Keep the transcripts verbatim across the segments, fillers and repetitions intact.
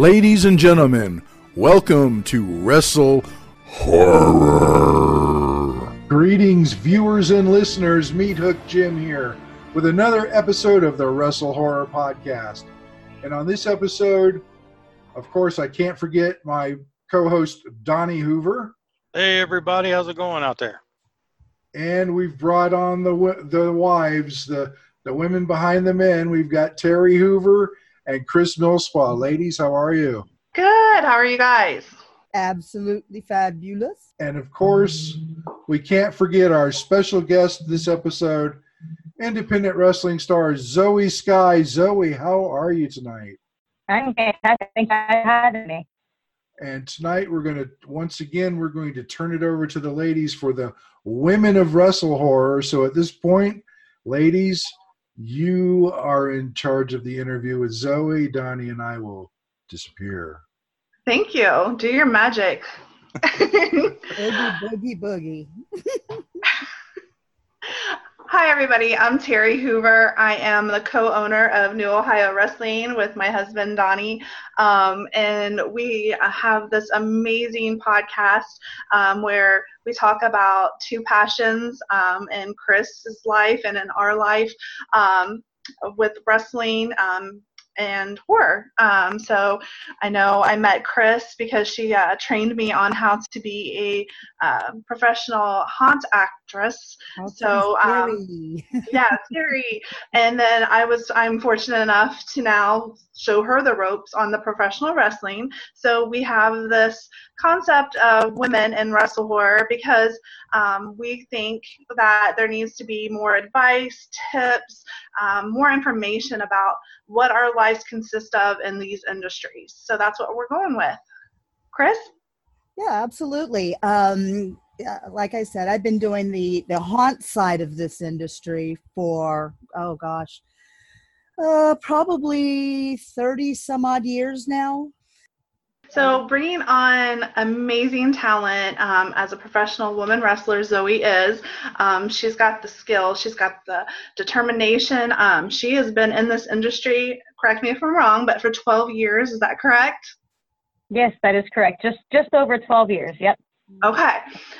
Ladies and gentlemen, welcome to Wrestle Horror. Greetings, viewers and listeners. Meat Hook Jim here with another episode of the Wrestle Horror Podcast. And on this episode, of course, I can't forget my co-host, Donnie Hoover. Hey, everybody. How's it going out there? And we've brought on the the wives, the, the women behind the men. We've got Terry Hoover and Chris Millspaw. Ladies, how are you? Good. How are you guys? Absolutely fabulous. And of course, we can't forget our special guest this episode, independent wrestling star Zoe Sky. Zoe, how are you tonight? I'm fantastic. Thanks for having me. And tonight we're going to, once again, we're going to turn it over to the ladies for the Women of Wrestle Horror. So at this point, ladies, you are in charge of the interview with Zoe. Donnie and I will disappear. Thank you. Do your magic. Boogie, boogie, boogie. Hi, everybody. I'm Terry Hoover. I am the co-owner of New Ohio Wrestling with my husband, Donnie. Um, and we have this amazing podcast um, where we talk about two passions um, in Chris's life and in our life um, with wrestling um, and horror. Um, so I know I met Chris because she uh, trained me on how to be a uh, professional haunt actress. How so um, yeah, scary. And then I was I'm fortunate enough to now show her the ropes on the professional wrestling. So we have this concept of women in wrestle horror because um, we think that there needs to be more advice, tips, um, more information about what our lives consist of in these industries. So that's what we're going with. Chris? Yeah, absolutely. Um, yeah, like I said, I've been doing the, the haunt side of this industry for, oh gosh, uh, probably thirty some odd years now. So bringing on amazing talent um, as a professional woman wrestler, Zoe is. Um, she's got the skill. She's got the determination. Um, she has been in this industry, correct me if I'm wrong, but for twelve years. Is that correct? Yes, that is correct. Just just over twelve years. Yep. Okay.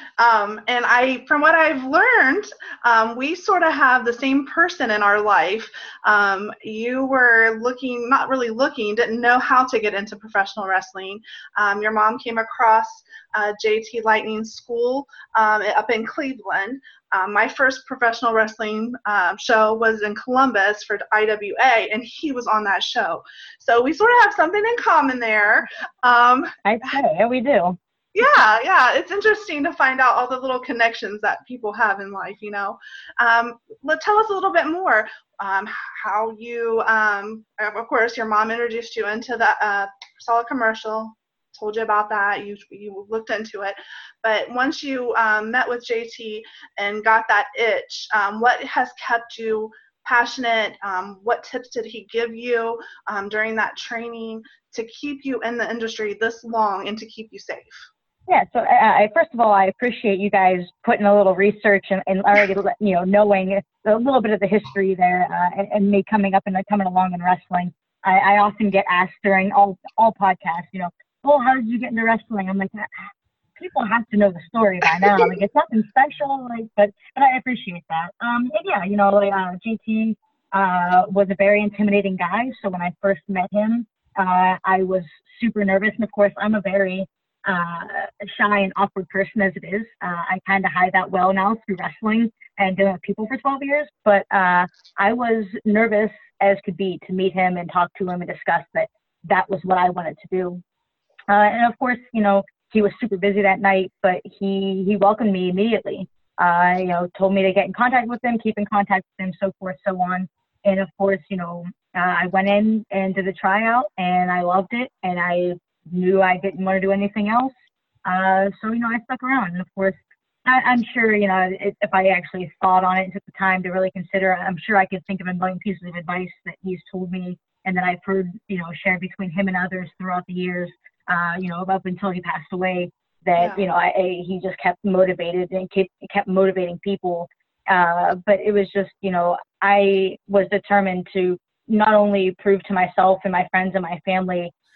Um, and I, from what I've learned, um, we sort of have the same person in our life. Um, you were looking, not really looking, didn't know how to get into professional wrestling. Um, your mom came across uh, J T Lightning School um, up in Cleveland. Um, my first professional wrestling uh, show was in Columbus for I W A, and he was on that show. So we sort of have something in common there. Um, I'd say, yeah, we do. Yeah, yeah, it's interesting to find out all the little connections that people have in life, you know. Um, let tell us a little bit more um, how you, um, of course, your mom introduced you into the uh, solid commercial, told you about that, you you looked into it. But once you um, met with J T and got that itch, um, what has kept you passionate? Um, what tips did he give you um, during that training to keep you in the industry this long and to keep you safe? Yeah, so I, first of all, I appreciate you guys putting a little research and, and already, you know, knowing a little bit of the history there uh, and, and me coming up and coming along in wrestling. I, I often get asked during all all podcasts, you know, oh, how did you get into wrestling? I'm like, people have to know the story by now. Like, it's nothing special, like, but but I appreciate that. Um, and yeah, you know, like, uh, J T uh, was a very intimidating guy. So when I first met him, uh, I was super nervous. And of course, I'm a very uh shy and awkward person as it is. uh, I kind of hide that well now through wrestling and dealing with people for twelve years, but uh I was nervous as could be to meet him and talk to him and discuss that that was what I wanted to do. Uh, and of course, you know, he was super busy that night, but he he welcomed me immediately. Uh you know, told me to get in contact with him, keep in contact with him, so forth, so on. And of course, you know, uh, I went in and did a tryout and I loved it, and I knew I didn't want to do anything else. Uh, so, you know, I stuck around. And of course, I, I'm sure, you know, it, if I actually thought on it and took the time to really consider, I'm sure I could think of a million pieces of advice that he's told me and that I've heard, you know, shared between him and others throughout the years, uh, you know, up until he passed away, that, yeah. you know, I, I, he just kept motivated and kept, kept motivating people. Uh, but it was just, you know, I was determined to not only prove to myself and my friends and my family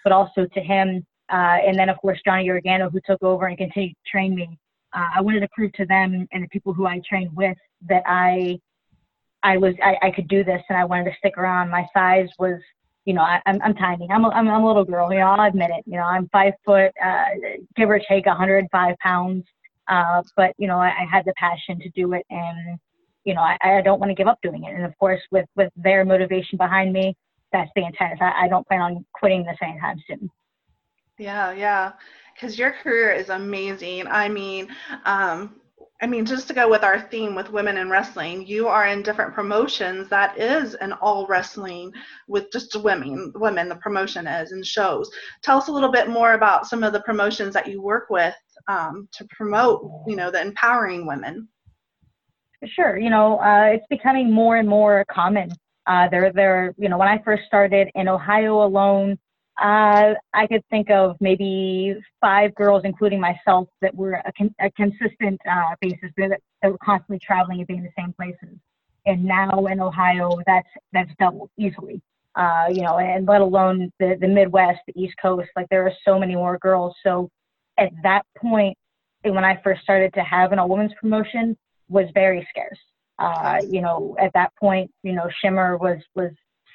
but also to him. Uh, and then, of course, Johnny Organo, who took over and continued to train me. Uh, I wanted to prove to them and the people who I trained with that I I was I, I could do this, and I wanted to stick around. My size was, you know, I, I'm I'm tiny. I'm a, I'm a little girl. You know, I'll admit it. You know, I'm five foot, uh, give or take one hundred five pounds. Uh, but you know, I, I had the passion to do it, and you know, I, I don't want to give up doing it. And of course, with with their motivation behind me, that's the intent. I, I don't plan on quitting this anytime soon. Yeah, yeah, because your career is amazing. I mean, um, I mean, just to go with our theme with women in wrestling, you are in different promotions that is an all wrestling with just women, women, the promotion is, and shows. Tell us a little bit more about some of the promotions that you work with um, to promote, you know, the empowering women. Sure. You know, uh, it's becoming more and more common. Uh, there, there, you know, when I first started in Ohio alone, Uh, I could think of maybe five girls, including myself, that were a, con- a consistent uh, basis that, that were constantly traveling and being in the same places. And now in Ohio, that's that's doubled easily. Uh, you know, and let alone the the Midwest, the East Coast. Like there are so many more girls. So at that point, when I first started to have an all-women's promotion, was very scarce. Uh, you know, at that point, you know, Shimmer was was.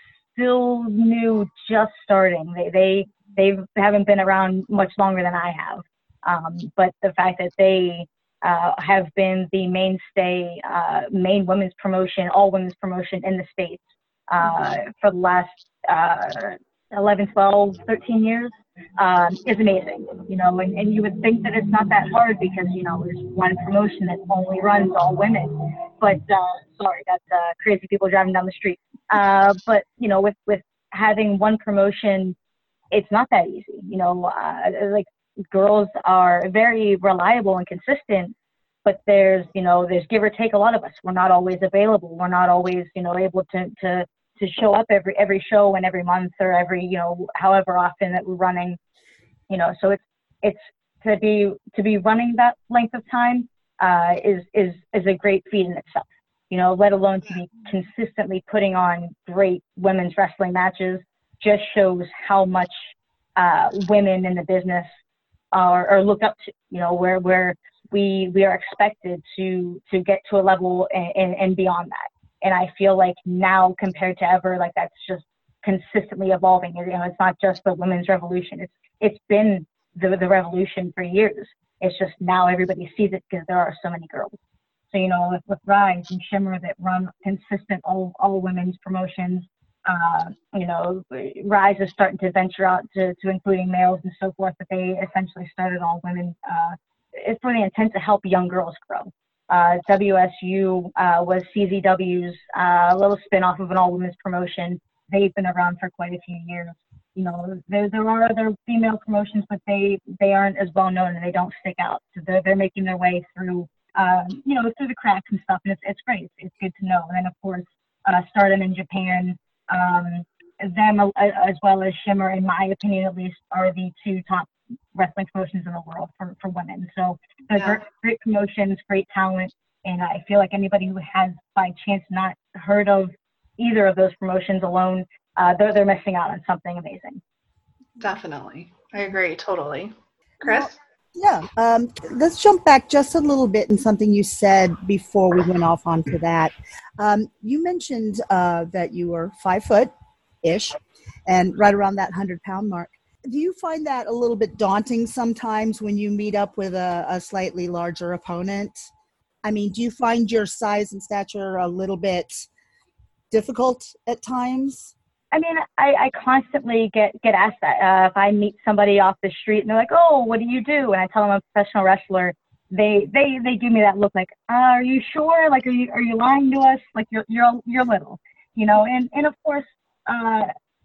still new, just starting. They they they haven't been around much longer than I have. Um, but the fact that they uh, have been the mainstay, uh, main women's promotion, all women's promotion in the States uh, for the last uh, eleven, twelve, thirteen years um, is amazing. You know, and, and you would think that it's not that hard because, you know, there's one promotion that only runs all women. But uh, sorry, that's uh, crazy people driving down the street. Uh, but, you know, with, with having one promotion, it's not that easy. You know, uh, like girls are very reliable and consistent, but there's, you know, there's give or take a lot of us. We're not always available. We're not always, you know, able to, to, to show up every, every show and every month or every, you know, however often that we're running, you know, so it's, it's to be, to be running that length of time uh, is, is, is a great feat in itself. You know, let alone to be consistently putting on great women's wrestling matches, just shows how much uh, women in the business are, are looked up to. You know, where where we we are expected to to get to a level and, and, and beyond that. And I feel like now compared to ever, like that's just consistently evolving. You know, it's not just the women's revolution. It's it's been the the revolution for years. It's just now everybody sees it because there are so many girls. So, you know, with, with Rise and Shimmer that run consistent all, all women's promotions, uh, you know, Rise is starting to venture out to, to including males and so forth, but they essentially started all women. Uh, it's for the intent to help young girls grow. Uh, W S U uh, was C Z W's uh, little spin-off of an all-women's promotion. They've been around for quite a few years. You know, there, there are other female promotions, but they, they aren't as well known and they don't stick out. So they're, they're making their way through Um, you know, through the cracks and stuff, and it's, it's great. It's, it's good to know. And then, of course, uh, Stardom in Japan, um, them uh, as well as Shimmer, in my opinion at least, are the two top wrestling promotions in the world for, for women. So they're Yeah. great, great promotions, great talent, and I feel like anybody who has, by chance, not heard of either of those promotions alone, uh, they're, they're missing out on something amazing. Definitely. I agree, totally. Chris? Well, yeah, um, let's jump back just a little bit in something you said before we went off onto that. Um, you mentioned uh, that you were five foot ish and right around that hundred pound mark. Do you find that a little bit daunting sometimes when you meet up with a, a slightly larger opponent? I mean, do you find your size and stature a little bit difficult at times? I mean, I, I constantly get, get asked that. Uh, if I meet somebody off the street and they're like, oh, what do you do? And I tell them I'm a professional wrestler, they, they, they give me that look like, uh, are you sure? Like, are you, are you lying to us? Like, you're, you're, you're little, you know? And, and of course, uh,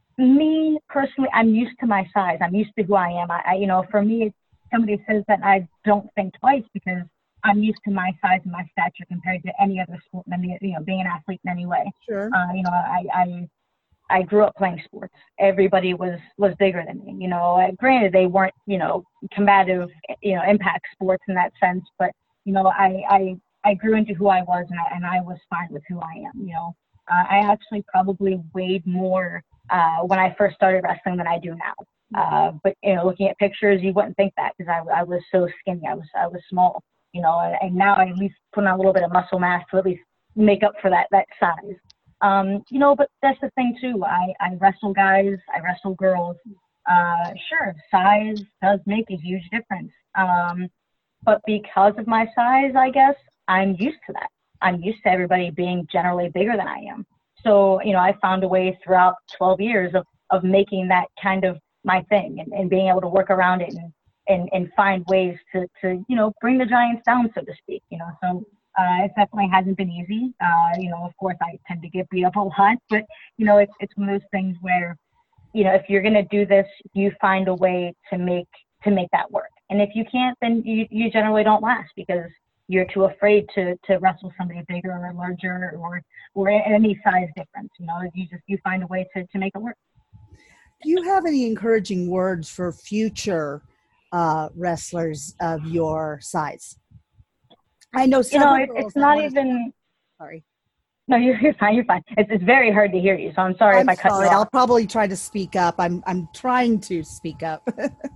me personally, I'm used to my size. I'm used to who I am. I, I you know, for me, somebody says that I don't think twice because I'm used to my size and my stature compared to any other sport, and, you know, being an athlete in any way. Sure. Uh, you know, I, I, I grew up playing sports. Everybody was, was bigger than me. You know, uh, granted, they weren't, you know, combative, you know, impact sports in that sense. But, you know, I, I, I grew into who I was, and I, and I was fine with who I am. You know, uh, I actually probably weighed more uh, when I first started wrestling than I do now. Uh, but you know, looking at pictures, you wouldn't think that because I, I was so skinny. I was I was small. You know, and, and now I at least put on a little bit of muscle mass to at least make up for that that size. Um, you know, but that's the thing too. I, I wrestle guys, I wrestle girls. Uh, sure, size does make a huge difference. Um, but because of my size, I guess, I'm used to that. I'm used to everybody being generally bigger than I am. So, you know, I found a way throughout twelve years of, of making that kind of my thing and, and being able to work around it and, and, and find ways to, to, you know, bring the giants down, so to speak, you know. So uh, it definitely hasn't been easy. Uh, you know, of course, I tend to get beat up a lot, but, you know, it's, it's one of those things where, you know, if you're going to do this, you find a way to make, to make that work. And if you can't, then you, you generally don't last because you're too afraid to, to wrestle somebody bigger or larger or, or any size difference. You know, you just, you find a way to, to make it work. Do you have any encouraging words for future uh, wrestlers of your size? I know You know, several it, girls it's that not wanna- even, Sorry. no, you're, you're fine, you're fine. It's, it's very hard to hear you, so I'm sorry I'm if I cut sorry. you I'll off. probably try to speak up. I'm I'm trying to speak up.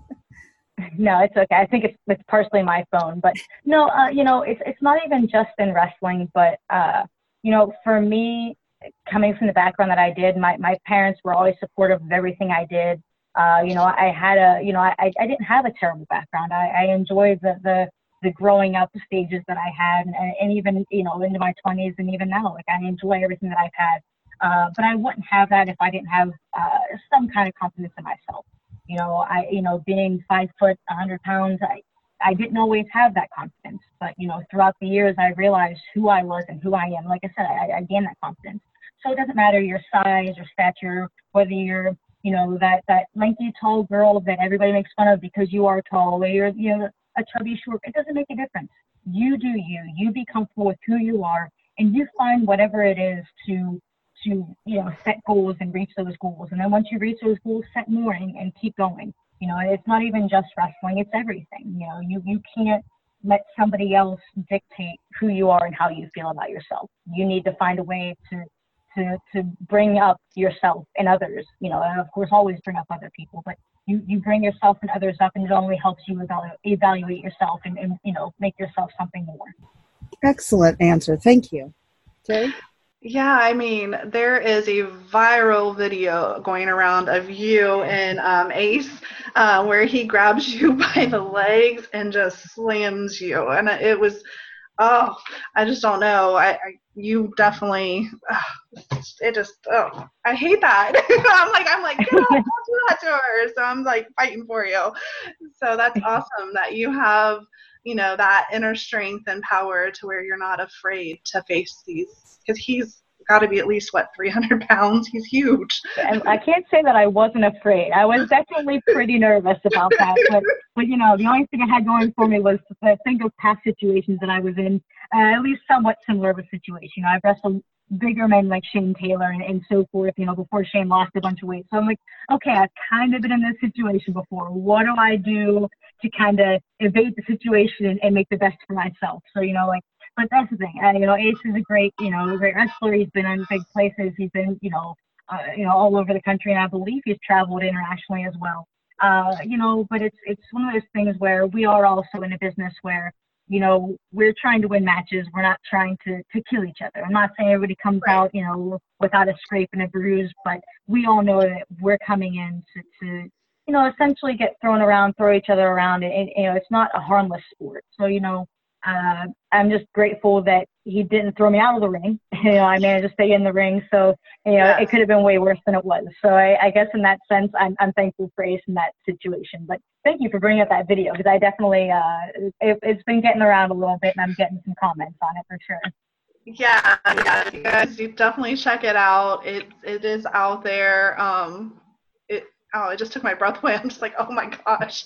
No, it's okay. I think it's it's partially my phone, but no, uh, you know, it's it's not even just in wrestling, but uh, you know, for me, coming from the background that I did, my my parents were always supportive of everything I did. Uh, you know, I had a, you know, I I didn't have a terrible background. I, I enjoyed the the the growing up stages that I had, and, and even you know into my twenties and even now, like I enjoy everything that I've had. Uh, but I wouldn't have that if I didn't have uh, some kind of confidence in myself. You know, I, you know, being five foot, a hundred pounds, I, I didn't always have that confidence. But, you know, throughout the years, I realized who I was and who I am. Like I said, I, I gained that confidence. So it doesn't matter your size or stature, whether you're, you know, that, that lanky, tall girl that everybody makes fun of because you are tall, or you're, you know, a chubby, short. It doesn't make a difference. You do you. You be comfortable with who you are, and you find whatever it is to, to, you know, set goals and reach those goals. And then once you reach those goals, set more and, and keep going. You know, it's not even just wrestling, it's everything. You know, you, you can't let somebody else dictate who you are and how you feel about yourself. You need to find a way to, to, to bring up yourself and others, you know, and of course, always bring up other people, but you, you bring yourself and others up, and it only helps you evaluate, evaluate yourself and, and, you know, make yourself something more. Excellent answer. Thank you. Terry? Yeah, I mean, there is a viral video going around of you and um, Ace uh, where he grabs you by the legs and just slams you. And it was, oh, I just don't know. I, I you definitely, uh, it just, oh, I hate that. I'm like, I'm like, get up, don't do that to her. So I'm like fighting for you. So that's awesome that you have, you know, that inner strength and power to where you're not afraid to face these, because he's got to be at least what, three hundred pounds. He's huge. And I can't say that I wasn't afraid. I was definitely pretty nervous about that, but but you know, the only thing I had going for me was to think of past situations that I was in, uh, at least somewhat similar of a situation. You know, I've wrestled bigger men like Shane Taylor and, and so forth, you know, before Shane lost a bunch of weight. So I'm like, okay, I've kind of been in this situation before. What do I do to kind of evade the situation and, and make the best for myself? So, you know, like, but that's the thing. Uh, you know, Ace is a great, you know, a great wrestler. He's been in big places. He's been, you know, uh, you know, all over the country, and I believe he's traveled internationally as well. Uh, you know, but it's it's one of those things where we are also in a business where, you know, we're trying to win matches. We're not trying to, to kill each other. I'm not saying everybody comes Right. out, you know, without a scrape and a bruise, but we all know that we're coming in to, to you know, essentially get thrown around, throw each other around, and, and you know, it's not a harmless sport. So, you know, uh, I'm just grateful that he didn't throw me out of the ring. You know, I managed to stay in the ring. So, you know, Yes. it could have been way worse than it was. So I, I guess in that sense, I'm, I'm thankful for Ace in that situation. But thank you for bringing up that video, because I definitely, uh, it, it's been getting around a little bit, and I'm getting some comments on it for sure. Yeah, yeah, you guys, you definitely check it out. It it is out there. Um, it oh, it just took my breath away. I'm just like, oh my gosh.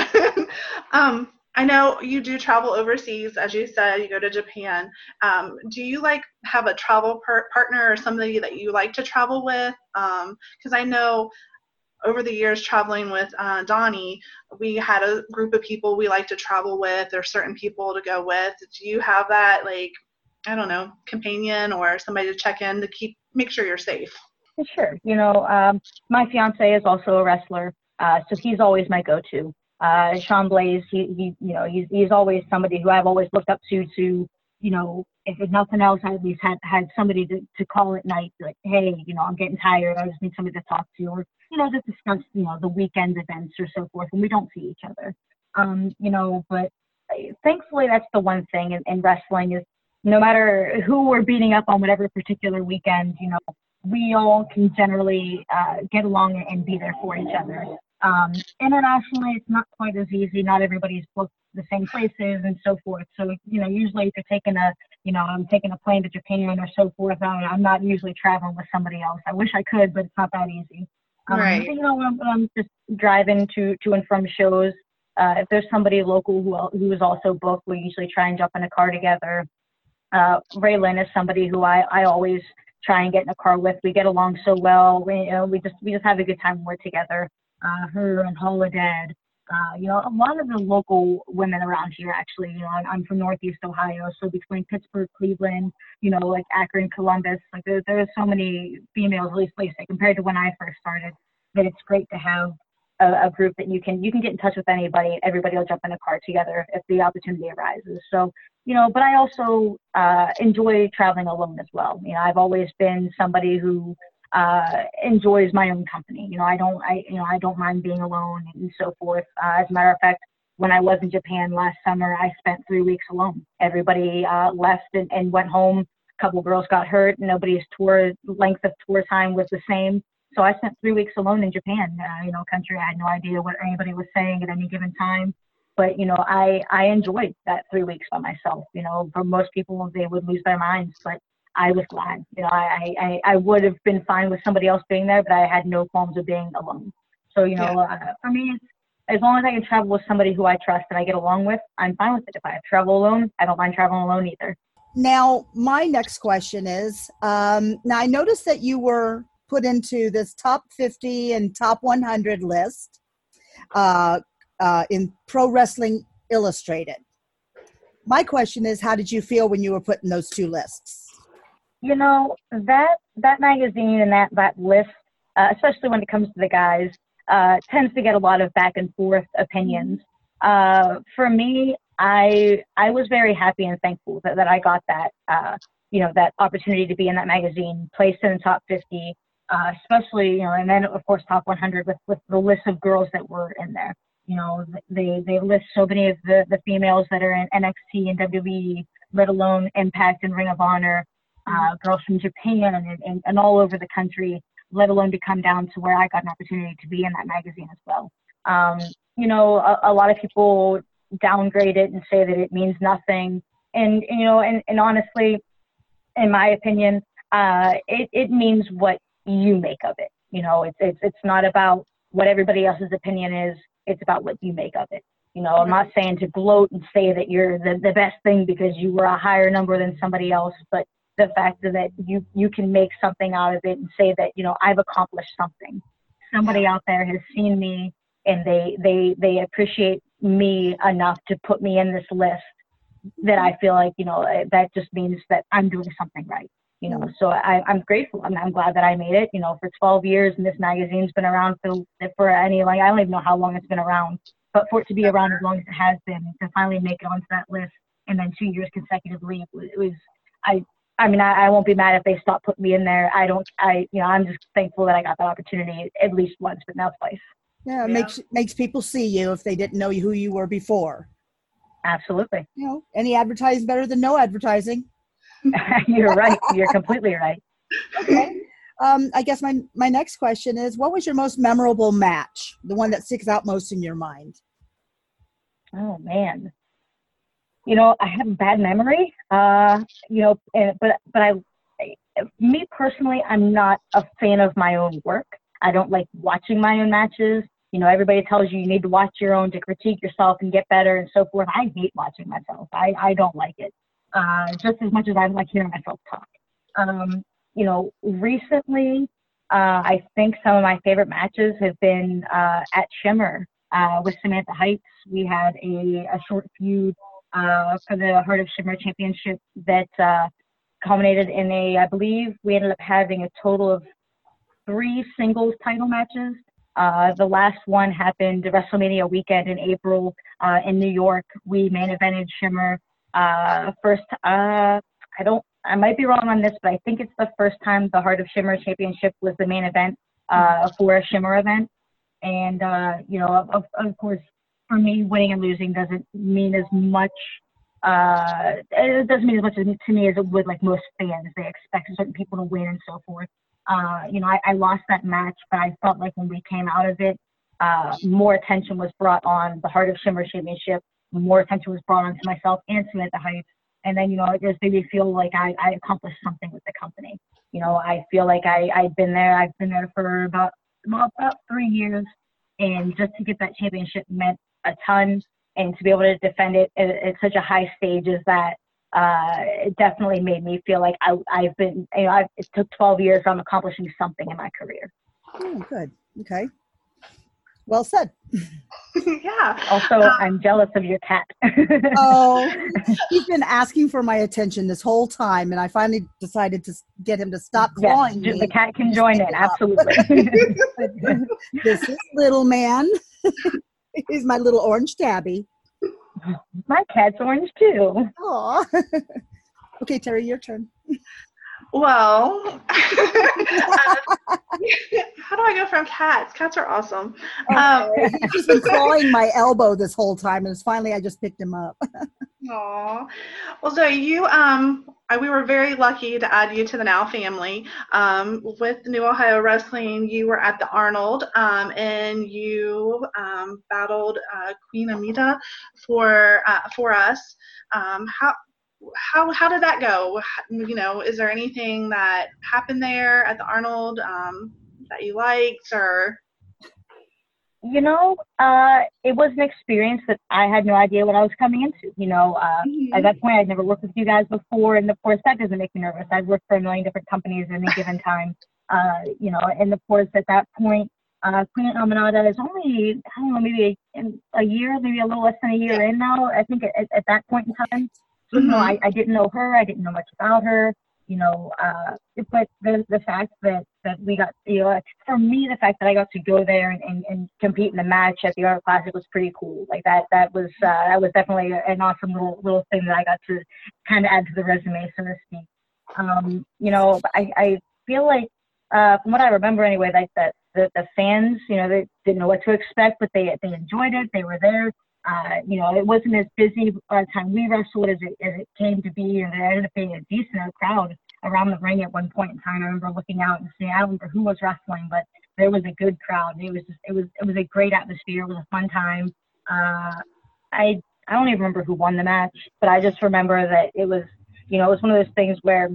um, I know you do travel overseas, as you said. You go to Japan. Um, do you like have a travel par- partner or somebody that you like to travel with? Um, because I know over the years traveling with uh, Donnie, we had a group of people we like to travel with, or certain people to go with. Do you have that, like, I don't know, companion or somebody to check in to keep make sure you're safe? Sure. You know, um, my fiance is also a wrestler. Uh, so he's always my go-to. Uh, Sean Blaze, he, he, you know, he's, he's always somebody who I've always looked up to, to, you know, if it's nothing else, I at least had, had somebody to, to call at night, like, hey, you know, I'm getting tired. I just need somebody to talk to, or, you know, just discuss, you know, the weekend events or so forth when we don't see each other. Um, you know, but thankfully that's the one thing in, in wrestling is no matter who we're beating up on whatever particular weekend, you know, we all can generally uh, get along and be there for each other. Um, internationally, it's not quite as easy. Not everybody's booked the same places and so forth. So, you know, usually if you're taking a, you know, I'm taking a plane to Japan or so forth, I, I'm not usually traveling with somebody else. I wish I could, but it's not that easy. Um, Right. You know, I'm, I'm just driving to, to and from shows. Uh, if there's somebody local who who is also booked, we usually try and jump in a car together. Uh, Raylan is somebody who I, I always try and get in a car with. We get along so well. We, you know, we just we just have a good time when we're together. Uh, her and Holodead, uh, you know, a lot of the local women around here, actually, you know, I'm, I'm from Northeast Ohio, so between Pittsburgh, Cleveland, you know, like Akron, Columbus, like there, there's so many females, at least, at least compared to when I first started, that it's great to have a, a group that you can, you can get in touch with anybody. Everybody will jump in a car together if the opportunity arises. So, you know, but I also uh, enjoy traveling alone as well. You know, I've always been somebody who uh, enjoys my own company. You know, I don't, I, you know, I don't mind being alone and so forth. Uh, as a matter of fact, when I was in Japan last summer, I spent three weeks alone. Everybody uh, left and, and went home. A couple girls got hurt. Nobody's tour length of tour time was the same. So I spent three weeks alone in Japan. Uh, you know, country I had no idea what anybody was saying at any given time. But, you know, I, I enjoyed that three weeks by myself. You know, for most people, they would lose their minds, but I was glad. You know, I, I, I would have been fine with somebody else being there, but I had no qualms of being alone. So, you know, uh, for me, it's, as long as I can travel with somebody who I trust and I get along with, I'm fine with it. If I travel alone, I don't mind traveling alone either. Now, my next question is, um, now I noticed that you were put into this top fifty and top one hundred list uh, uh, in Pro Wrestling Illustrated. My question is, how did you feel when you were put in those two lists? You know, that that magazine and that, that list, uh, especially when it comes to the guys, uh, tends to get a lot of back and forth opinions. Uh, for me, I I was very happy and thankful that, that I got that, uh, you know, that opportunity to be in that magazine, placed in the top fifty, uh, especially, you know, and then, of course, top one hundred with, with the list of girls that were in there. You know, they, they list so many of the, the females that are in N X T and W W E, let alone Impact and Ring of Honor, uh, girls from Japan and, and, and all over the country, let alone to come down to where I got an opportunity to be in that magazine as well. Um, you know, a, a lot of people downgrade it and say that it means nothing. And, you know, and, and honestly, in my opinion, uh, it, it means what you make of it. You know, it's, it's, it's not about what everybody else's opinion is. It's about what you make of it. You know, I'm not saying to gloat and say that you're the, the best thing because you were a higher number than somebody else, but the fact that you, you can make something out of it and say that, you know, I've accomplished something. Somebody out there has seen me and they, they, they appreciate me enough to put me in this list that I feel like, you know, that just means that I'm doing something right. You know, so I, I'm grateful. I'm, I'm glad that I made it, you know, for twelve years, and this magazine's been around for, for any, like, I don't even know how long it's been around, but for it to be around as long as it has been, to finally make it onto that list, and then two years consecutively, it was, it was I, I mean, I, I won't be mad if they stop putting me in there. I don't, I, you know, I'm just thankful that I got that opportunity at least once, but now twice. Yeah, it Yeah. makes makes people see you if they didn't know who you were before. Absolutely. You know, any advertising better than no advertising. You're right. You're completely right. Okay. Um, I guess my my next question is, what was your most memorable match? The one that sticks out most in your mind? Oh man. You know, I have a bad memory. Uh, you know, and, but but I, me personally, I'm not a fan of my own work. I don't like watching my own matches. You know, everybody tells you you need to watch your own to critique yourself and get better and so forth. I hate watching myself. I, I don't like it. Uh, just as much as I like hearing myself talk. Um, you know, recently, uh, I think some of my favorite matches have been uh, at Shimmer uh, with Samantha Heights. We had a, a short feud uh, for the Heart of Shimmer Championship that uh, culminated in a, I believe we ended up having a total of three singles title matches Uh, the last one happened WrestleMania weekend in April uh, in New York. We main evented Shimmer. Uh, first, uh, I don't, I might be wrong on this, but I think it's the first time the Heart of Shimmer Championship was the main event uh, for a Shimmer event. And, uh, you know, of, of course, for me, winning and losing doesn't mean as much. Uh, it doesn't mean as much to me as it would like most fans. They expect certain people to win and so forth. Uh, you know, I, I lost that match, but I felt like when we came out of it, uh, more attention was brought on the Heart of Shimmer Championship. More attention was brought on to myself and to at the Heights. And then, you know, it just made me feel like I, I accomplished something with the company. You know, I feel like I, I've been there. I've been there for about, about, about three years. And just to get that championship meant a ton. And to be able to defend it at, at such a high stage as that, uh, it definitely made me feel like I, I've been, you know, I've, it took twelve years, so I'm accomplishing something in my career. Oh, good. Okay. Well said. Yeah. Also, Um, I'm jealous of your cat. Oh, he's been asking for my attention this whole time, and I finally decided to get him to stop Yes, clawing me. the cat can join in, absolutely. This is little man. He's my little orange tabby. My cat's orange too. Aw. Okay, Terry, your turn. Well, uh, how do I go from cats? Cats are awesome. Um, Okay. He's just been clawing my elbow this whole time, and it's finally I just picked him up. Aw. Well, so you, um, I- we were very lucky to add you to the Now family. Um, with New Ohio Wrestling, you were at the Arnold, um, and you um, battled uh, Queen Amita for uh, for us. Um, how how how did that go? You know, is there anything that happened there at the Arnold um, that you liked, or? You know, uh, it was an experience that I had no idea what I was coming into. You know, uh, Mhm. at that point, I'd never worked with you guys before, and of course, that doesn't make me nervous. I've worked for a million different companies at any given time. Uh, you know, and of course, at that point, uh, Queen Aminata is only, I don't know, maybe a, a year, maybe a little less than a year in now. I think at, at that point in time. So, you know, I, I didn't know her. I didn't know much about her. You know, uh, but the the fact that, that we got, you know, for me, the fact that I got to go there and, and, and compete in the match at the Art Classic was pretty cool. Like that, that was uh, that was definitely an awesome little little thing that I got to kind of add to the resume, so to speak. Um, you know, I, I feel like uh, from what I remember anyway, like that the, the fans, you know, they didn't know what to expect, but they they enjoyed it. They were there. Uh, you know, it wasn't as busy by the time we wrestled as it, as it came to be, and there ended up being a decent crowd around the ring at one point in time. I remember looking out and seeing, I don't remember who was wrestling, but there was a good crowd. It was just, it was it was a great atmosphere. It was a fun time. Uh, I I don't even remember who won the match, but I just remember that it was, you know, it was one of those things where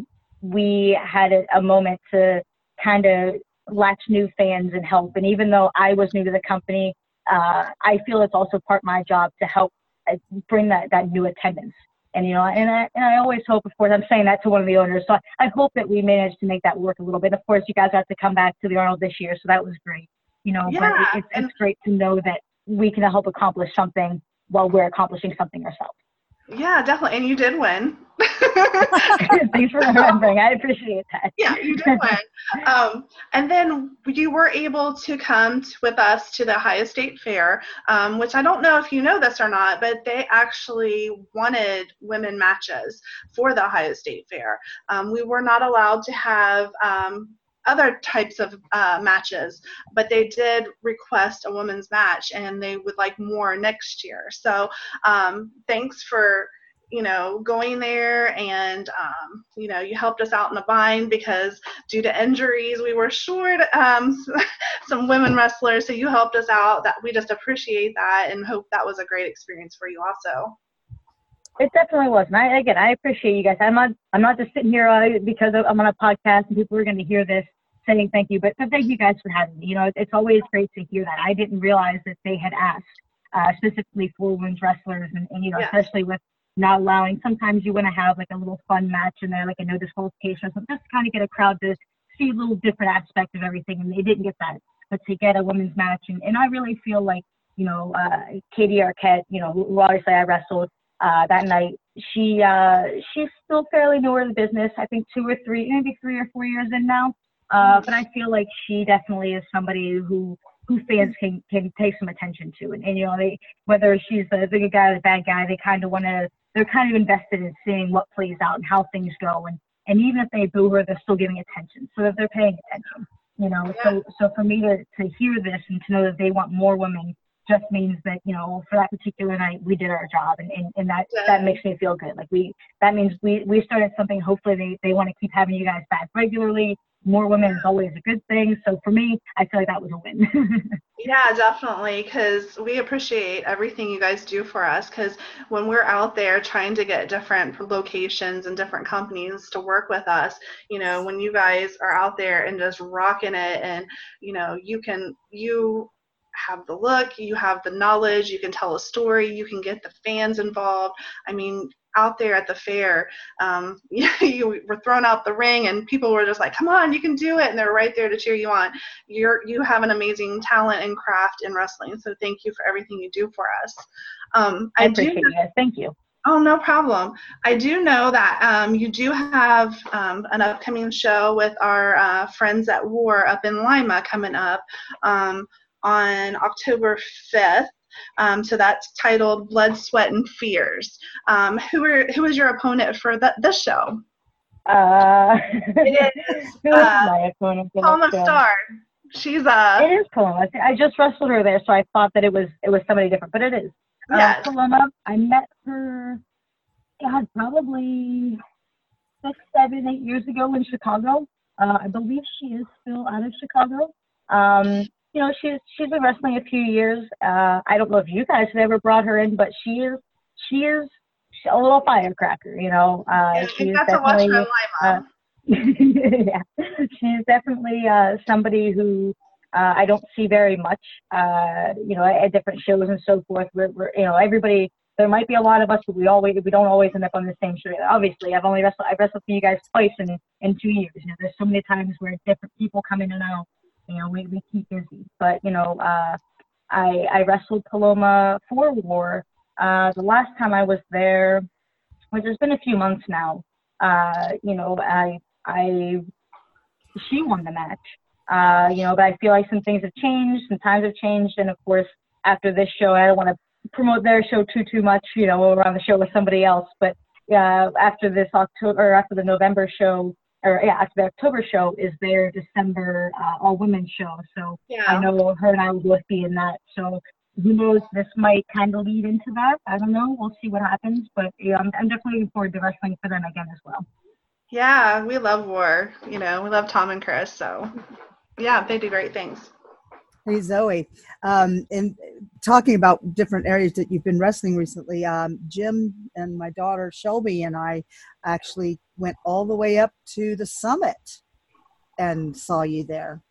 we had a, a moment to kind of latch new fans and help. And even though I was new to the company, Uh, I feel it's also part of my job to help uh, bring that, that new attendance. And, you know, and I, and I always hope, of course, I'm saying that to one of the owners, so I, I hope that we managed to make that work a little bit. Of course, you guys have to come back to the Arnold this year, so that was great. You know, Yeah, but it, it's, it's great to know that we can help accomplish something while we're accomplishing something ourselves. Yeah, definitely. And you did win. Thanks for remembering. I appreciate that. Yeah, you did win. Um, and then you were able to come t- with us to the Ohio State Fair, um, which I don't know if you know this or not, but they actually wanted women matches for the Ohio State Fair. Um, we were not allowed to have um, other types of uh, matches, but they did request a women's match, and they would like more next year. So um, thanks for you know, going there, and, um, you know, you helped us out in a bind because due to injuries, we were short um, some women wrestlers, so you helped us out. That we just appreciate that and hope that was a great experience for you also. It definitely was. And I, again, I appreciate you guys. I'm not, I'm not just sitting here uh, because I'm on a podcast and people are going to hear this saying thank you, but thank you guys for having me. You know, it's always great to hear that. I didn't realize that they had asked uh, specifically for women's wrestlers, and, and you know, Yeah. especially with not allowing, sometimes you want to have like a little fun match in there, like a no disqualification or something, just to kind of get a crowd to see a little different aspect of everything, and they didn't get that. But to get a women's match, and, and I really feel like, you know, uh, Katie Arquette, you know, who obviously I wrestled uh, that night, she uh, she's still fairly newer to the business. I think two or three, maybe three or four years in now. Uh, but I feel like she definitely is somebody who who fans can can take some attention to, and, and you know, they whether she's the, the good guy or the bad guy, they kind of want to. They're kind of invested in seeing what plays out and how things go, and and even if they boo her, they're still giving attention, so that they're paying attention. You know, Yeah. so so for me to to hear this and to know that they want more women just means that, you know, for that particular night we did our job, and, and, and that Yeah. that makes me feel good. Like we that means we we started something. Hopefully they they want to keep having you guys back regularly. More women is always a good thing. So for me, I feel like that was a win. Yeah, definitely, because we appreciate everything you guys do for us, because when we're out there trying to get different locations and different companies to work with us, you know, when you guys are out there and just rocking it, and, you know, you can, you have the look, you have the knowledge, you can tell a story, you can get the fans involved. I mean, out there at the fair, um, you, you were thrown out the ring and people were just like, come on, you can do it. And they're right there to cheer you on. You're, you have an amazing talent and craft in wrestling. So thank you for everything you do for us. Um, I I appreciate do, you guys. Thank you. oh, no problem. I do know that um, you do have um, an upcoming show with our uh, friends at War up in Lima coming up um, on October fifth. Um, so that's titled Blood, Sweat, and Fears. Um, who are who is your opponent for the, this show? Uh, It is who is uh, my opponent for Palma this show? Star. She's uh It is Paloma. I just wrestled her there, so I thought that it was it was somebody different, but it is. yes. Uh, Paloma, I met her, God, probably six, seven, eight years ago in Chicago. Uh, I believe she is still out of Chicago. Um, you know, she's she's been wrestling a few years. Uh, I don't know if you guys have ever brought her in, but she is she is a little firecracker. You know, uh, Yeah, she we is got to watch her in definitely. Lima. Uh, yeah, she's definitely uh, somebody who uh, I don't see very much. Uh, you know, at, at different shows and so forth. We're, we're, you know, everybody. There might be a lot of us, but we always we don't always end up on the same show. Obviously, I've only wrestled I've wrestled for you guys twice in in two years. You know, there's so many times where different people come in and out. You know, we, we keep busy. But, you know, uh, I, I wrestled Paloma for War. Uh, the last time I was there, which has been a few months now, uh, you know, I, I, she won the match. Uh, you know, but I feel like some things have changed, some times have changed. And of course, after this show, I don't want to promote their show too, too much, you know, we're on the show with somebody else. But uh, after this October, or after the November show, or yeah, after the October show is their December uh, all women show. So Yeah. I know her and I will both be in that. So who knows, this might kind of lead into that. I don't know. We'll see what happens. But yeah, I'm, I'm definitely looking forward to wrestling for them again as well. Yeah, we love War. You know, we love Tom and Chris. So yeah, they do great things. Hey, Zoe. Um, and talking about different areas that you've been wrestling recently, um, Jim and my daughter Shelby and I actually went all the way up to the summit and saw you there.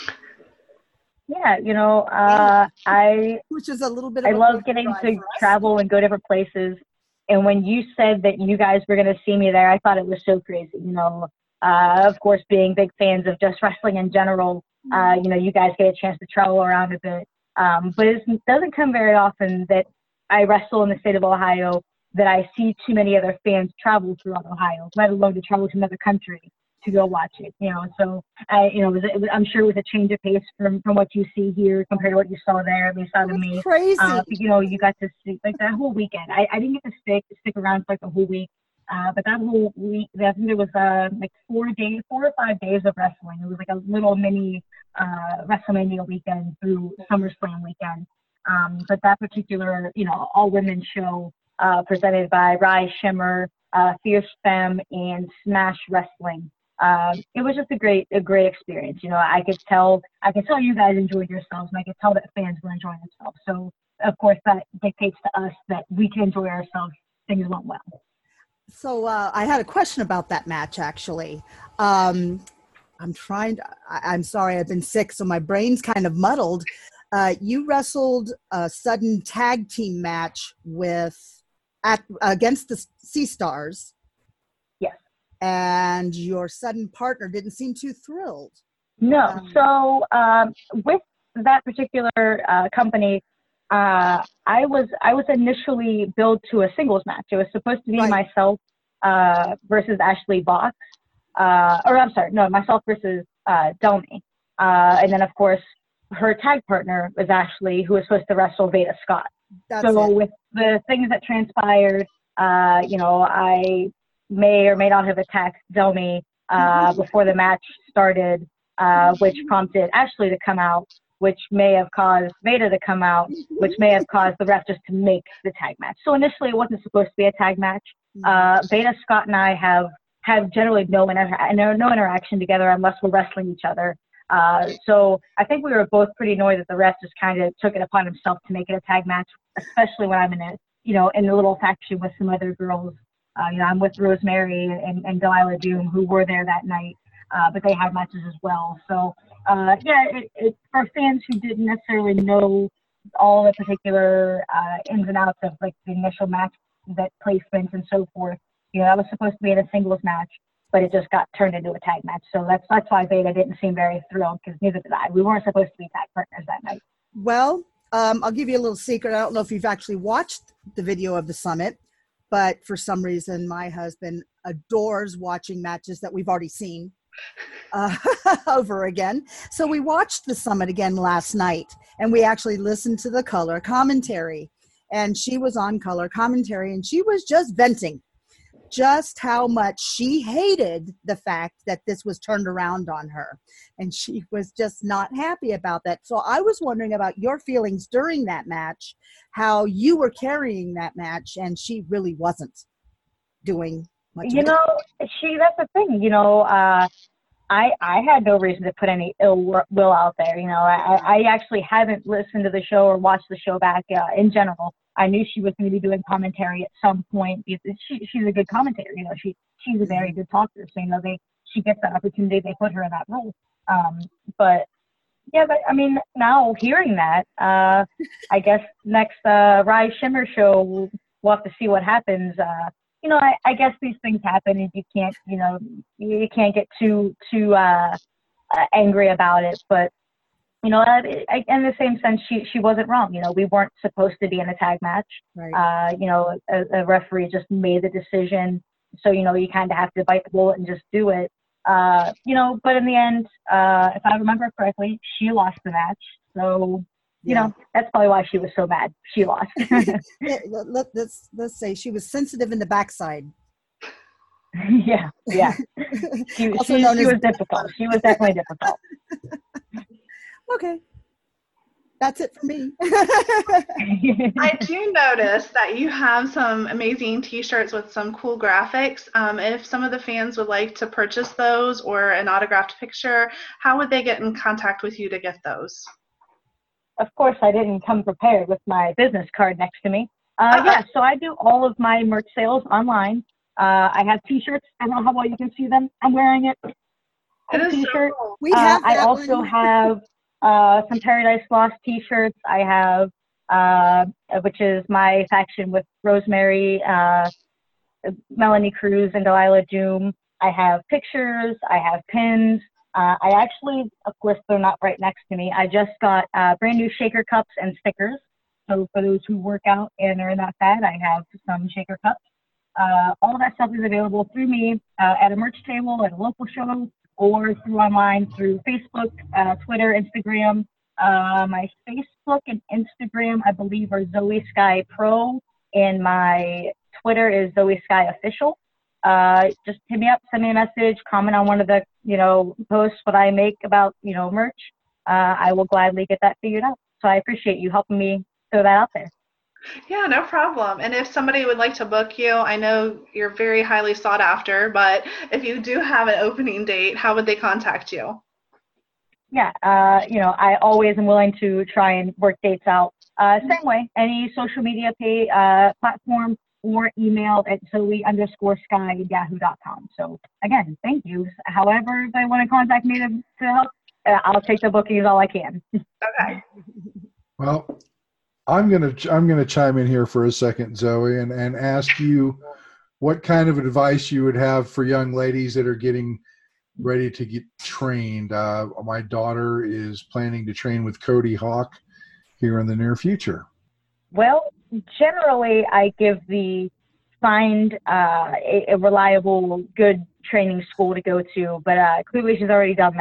Yeah, you know, uh, I Which is a little bit of I a love big getting drive to for us. travel and go different places. And when you said that you guys were going to see me there, I thought it was so crazy. You know, uh, of course, being big fans of just wrestling in general, uh, you know, you guys get a chance to travel around a bit. Um, but it doesn't come very often that I wrestle in the state of Ohio, that I see too many other fans travel throughout Ohio, let alone to travel to another country to go watch it. You know, so I, you know, it was, it was, I'm sure it was a change of pace from, from what you see here compared to what you saw there, at least out of me. Crazy. Uh, but, you know, you got to see like that whole weekend. I, I didn't get to stick stick around for like the whole week, uh, but that whole week, I think there was uh, like four days, four or five days of wrestling. It was like a little mini uh, WrestleMania weekend through SummerSlam weekend. Um, but that particular, you know, all women show uh, presented by Rai Shimmer, uh, Fierce Femme, and Smash Wrestling. Um, it was just a great, a great experience. You know, I could tell, I could tell you guys enjoyed yourselves, and I could tell that fans were enjoying themselves. So, of course, that dictates to us that we can enjoy ourselves. Things went well. So uh, I had a question about that match, actually. Um, I'm trying to, I, I'm sorry, I've been sick, so my brain's kind of muddled. Uh, you wrestled a sudden tag team match with at, against the Sea Stars. Yes. And your sudden partner didn't seem too thrilled. No. Um, So um, with that particular uh, company, uh, I was I was initially billed to a singles match. It was supposed to be Right. myself uh, versus Ashley Box, uh, or I'm sorry, no, myself versus uh, Delmy. Uh, and then of course her tag partner was actually who was supposed to wrestle Veda Scott. That's so it. with the things that transpired, uh, you know, I may or may not have attacked Zelmi uh, before the match started, uh, which prompted Ashley to come out, which may have caused Veda to come out, which may have caused the ref just to make the tag match. So initially it wasn't supposed to be a tag match. Uh, Veda Scott and I have have generally no, inter- no interaction together unless we're wrestling each other. Uh, so I think we were both pretty annoyed that the ref just kind of took it upon himself to make it a tag match, especially when I'm in a, you know, in a little faction with some other girls. Uh, you know, I'm with Rosemary and, and Delilah Doom, who were there that night, uh, but they had matches as well. So, uh, yeah, it, it, for fans who didn't necessarily know all the particular uh, ins and outs of like the initial match, that placements and so forth, you know, that was supposed to be in a singles match, but it just got turned into a tag match. So that's that's why Veda didn't seem very thrilled, because neither did I. We weren't supposed to be tag partners that night. Well, um, I'll give you a little secret. I don't know if you've actually watched the video of the summit, but for some reason, my husband adores watching matches that we've already seen uh, over again. So we watched the summit again last night, and we actually listened to the color commentary. And she was on color commentary, and she was just venting just how much she hated the fact that this was turned around on her. And she was just not happy about that. So I was wondering about your feelings during that match, how you were carrying that match, and she really wasn't doing much. You know, she, that's the thing, you know, uh, I, I had no reason to put any ill will out there. You know, I, I actually haven't listened to the show or watched the show back uh, in general. I knew she was going to be doing commentary at some point. She, she's a good commentator. You know, she she's a very good talker. So, you know, they she gets that opportunity. They put her in that role. Um, but, yeah, but, I mean, now hearing that, uh, I guess next uh, Rise Shimmer show, we'll, we'll have to see what happens. Uh, you know, I, I guess these things happen, and you can't, you know, you can't get too too uh, uh, angry about it. But, you know, I, I, in the same sense, she she wasn't wrong. You know, we weren't supposed to be in a tag match. Right. Uh, you know, a, a referee just made the decision. So, you know, you kind of have to bite the bullet and just do it. Uh, you know, but in the end, uh, if I remember correctly, she lost the match. So, you Yeah. know, that's probably why she was so mad. She lost. Let, let, let's, let's say she was sensitive in the backside. yeah, yeah. She, Also she, known she as- was difficult. She was definitely difficult. Okay. That's it for me. I do notice that you have some amazing t-shirts with some cool graphics. Um, if some of the fans would like to purchase those or an autographed picture, how would they get in contact with you to get those? Of course, I didn't come prepared with my business card next to me. Uh, yeah, so I do all of my merch sales online. Uh, I have t-shirts. I don't know how well you can see them. I'm wearing it. It is so T-shirt. cool. We Uh, have I that also one. have uh, some Paradise Lost t-shirts. I have, uh, which is my faction with Rosemary, uh, Melanie Cruz, and Delilah Doom. I have pictures. I have pins. Uh, I actually, of course, they're not right next to me. I just got uh, brand new shaker cups and stickers. So for those who work out and are in that fad, I have some shaker cups. Uh, all of that stuff is available through me uh, at a merch table, at a local show, or through online through Facebook, uh, Twitter, Instagram. Uh, my Facebook and Instagram, I believe, are Zoe Sky Pro, and my Twitter is Zoe Sky Official. Uh, just hit me up, send me a message, comment on one of the, you know, posts what I make about, you know, merch. Uh, I will gladly get that figured out. So I appreciate you helping me throw that out there. Yeah, no problem. And if somebody would like to book you, I know you're very highly sought after, but if you do have an opening date, how would they contact you? Yeah, uh, you know, I always am willing to try and work dates out. Uh, same way, any social media pay, uh, platform or email at Zoe underscore sky at yahoo dot com. So again, thank you. However, if they want to contact me to, to help, uh, I'll take the bookings all I can. Okay. Well, I'm gonna I'm gonna chime in here for a second, Zoe, and, and ask you what kind of advice you would have for young ladies that are getting ready to get trained. Uh, my daughter is planning to train with Cody Hawk here in the near future. Well, generally, I give the find uh, a, a reliable, good training school to go to, but uh, clearly she's already done that.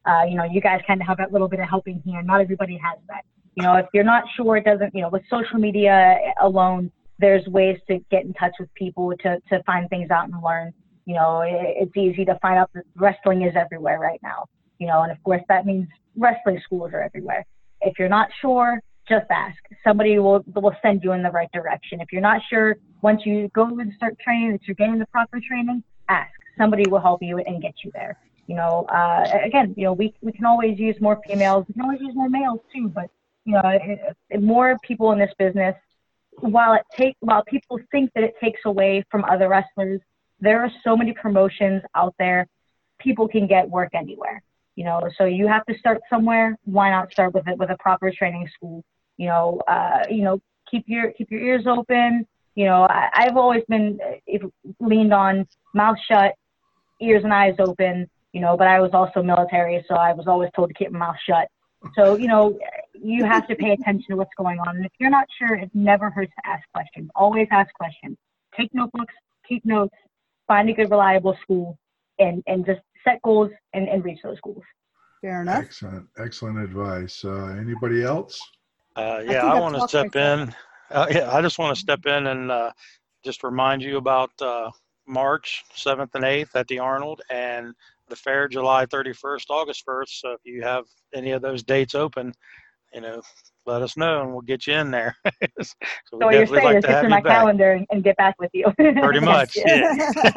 Uh, you know, you guys kind of have that little bit of helping hand. Not everybody has that. You know, if you're not sure, it doesn't, you know, with social media alone, there's ways to get in touch with people to, to find things out and learn. You know, it, it's easy to find out that wrestling is everywhere right now. You know, and of course that means wrestling schools are everywhere. If you're not sure, just ask. Somebody will will send you in the right direction. If you're not sure, once you go and start training, that you're getting the proper training, ask. Somebody will help you and get you there. You know, uh, again, you know, we we can always use more females. We can always use more males too. But you know, it, it, more people in this business. While it take while people think that it takes away from other wrestlers, there are so many promotions out there. People can get work anywhere. You know, so you have to start somewhere. Why not start with it with a proper training school? You know, uh, you know, keep your keep your ears open. You know, I, I've always been if, leaned on mouth shut, ears and eyes open. You know, but I was also military, so I was always told to keep my mouth shut. So, you know, you have to pay attention to what's going on. And if you're not sure, it never hurts to ask questions. Always ask questions. Take notebooks, keep notes, find a good, reliable school, and, and just set goals and, and reach those goals. Fair enough. Excellent. Excellent advice. Uh, anybody else? Uh, I yeah, think I, I've want to talked step myself. in. Uh, yeah, I just want to step in and uh, just remind you about uh, March seventh and eighth at the Arnold, and the fair July thirty-first, August first. So if you have any of those dates open, you know, let us know and we'll get you in there. So, we So what you're definitely saying like is to get have to you my back. calendar and, and get back with you. Pretty much, yeah.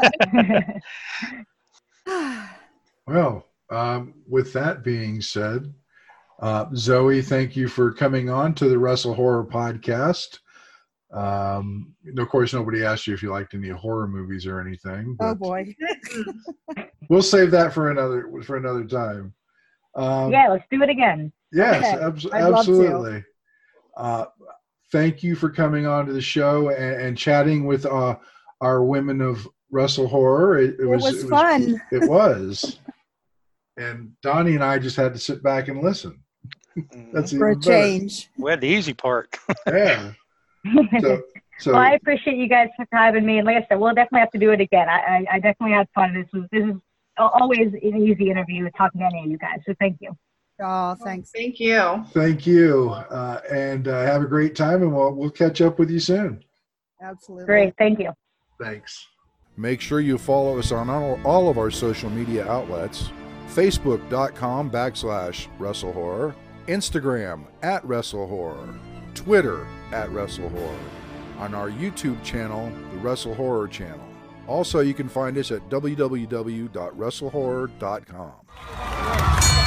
Well, um, with that being said, uh, Zoe, thank you for coming on to the Wrestle Horror Podcast. Um, and of course, nobody asked you if you liked any horror movies or anything. Oh But boy. we'll save that for another for another time. Um, Yeah, let's do it again. Yes, Okay, abs- I'd love to. absolutely. Uh, thank you for coming on to the show and, and chatting with uh, our women of Wrestle Horror. It, it, It was, was it fun. It was. And Donnie and I just had to sit back and listen. That's For a even better. change. We had the easy part. Yeah. So, so Well, I appreciate you guys for having me, and like I said, we'll definitely have to do it again. I, I, I definitely had fun. This was this is always an easy interview talking to any of you guys. So thank you. Oh, thanks. Thank you. thank you, uh, and uh, have a great time, and we'll we'll catch up with you soon. Absolutely. Great, thank you. Thanks. Make sure you follow us on all, all of our social media outlets. Facebook.com backslash Wrestle Horror. Instagram at Wrestle Horror. Twitter at Wrestle Horror. On our YouTube channel, the Wrestle Horror Channel. Also, you can find us at w w w dot wrestle horror dot com.